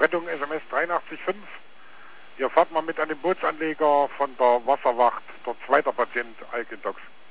Rettung SMS 83.5. Ihr fahrt mal mit an den Bootsanleger von der Wasserwacht, der zweite Patient Algendox.